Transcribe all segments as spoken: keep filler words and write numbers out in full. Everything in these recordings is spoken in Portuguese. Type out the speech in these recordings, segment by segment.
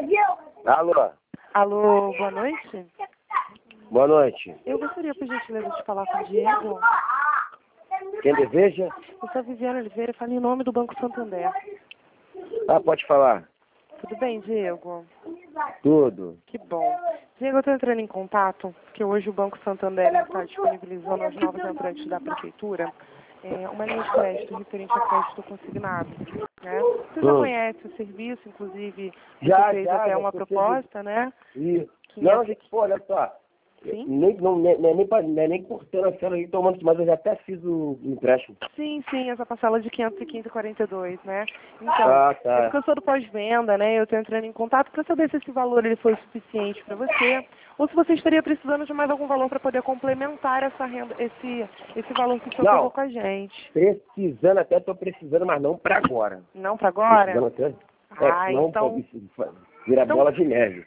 Alô? Alô, boa noite. Boa noite. Eu gostaria, por gentileza, de falar com o Diego. Quem deseja? Eu sou a Viviane Oliveira, falo em nome do Banco Santander. Ah, pode falar. Tudo bem, Diego? Tudo. Que bom. Diego, eu estou entrando em contato, porque hoje o Banco Santander está disponibilizando aos novos entrantes da Prefeitura é, uma linha de crédito referente a crédito consignado. Né? Você já Hum. conhece o serviço, inclusive, você Já, fez já, até já, uma você proposta, né? Isso. Que Não, entra- pô, olha só. Sim? Nem, não, nem, nem, nem, pra- não é nem cortando a cena aí tomando, mas eu já até fiz o empréstimo. Sim, sim, essa parcela de quinhentos e quinze e quarenta e dois, né? Então, Ah, tá. é porque eu sou do pós-venda, né? Eu estou entrando em contato para saber se esse valor ele foi suficiente para você ou se você estaria precisando de mais algum valor para poder complementar essa renda, esse, esse valor que o senhor Não. pagou com a gente. Precisando, até tô precisando, mas não pra agora. Não para agora? Precisando até. É, Ah, senão então... pô, vira então- bola de neve.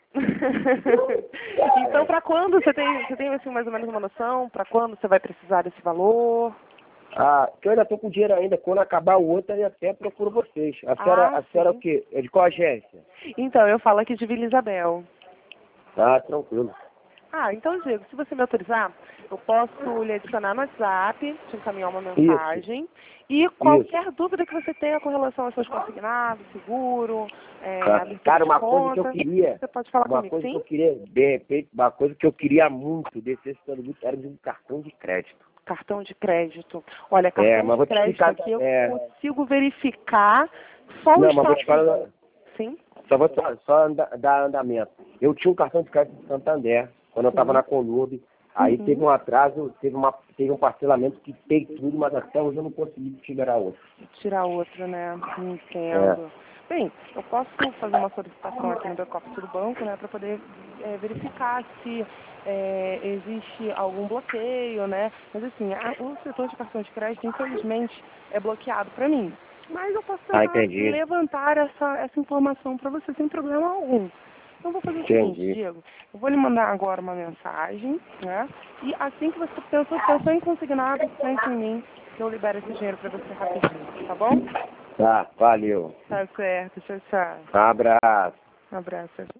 Então, para quando você tem, você tem assim, mais ou menos uma noção? Para quando você vai precisar desse valor? Ah, que eu ainda tô com dinheiro ainda. Quando acabar o outro, eu até procuro vocês. A senhora, Ah, a senhora é o sim. quê? É de qual agência? Então, eu falo aqui de Vila Isabel. Ah, tranquilo. Ah, então, Diego, se você me autorizar, eu posso lhe adicionar no WhatsApp, te encaminhar uma mensagem. E qualquer dúvida que você tenha com relação aos seus consignados, seguro, é, Tá. abertura Cara, de uma coisa que eu conta, queria, você pode falar uma comigo, coisa que sim? eu queria, de repente, uma coisa que eu queria muito, necessitando muito, era de um cartão de crédito. Cartão de crédito. Olha, É, cartão mas vou de te crédito explicar, aqui eu é... consigo verificar só o Não, mas vou te estado. falar, Sim? só vou só, só anda- dar andamento. Eu tinha um cartão de crédito de Santander, quando eu estava Sim. na Conube, aí Uhum. teve um atraso, teve, uma, teve um parcelamento que fez tudo, mas até hoje eu não consegui tirar outro. Tirar outro, né? É. Entendo. Bem, eu posso fazer uma solicitação aqui no back-office do banco, né, para poder é, verificar se é, existe algum bloqueio, né? Mas assim, a- o setor de cartão de crédito, infelizmente, é bloqueado para mim. Mas eu posso Ah, tentar entendi. levantar essa, essa informação para você sem problema algum. Então, eu vou fazer o seguinte, Entendi. Diego. Eu vou lhe mandar agora uma mensagem, né? E assim que você pensou, pensou em consignado, pense em mim, que eu libero esse dinheiro para você rapidinho, tá bom? Tá, valeu. Tá certo, tchau, tchau. Um abraço. Um abraço.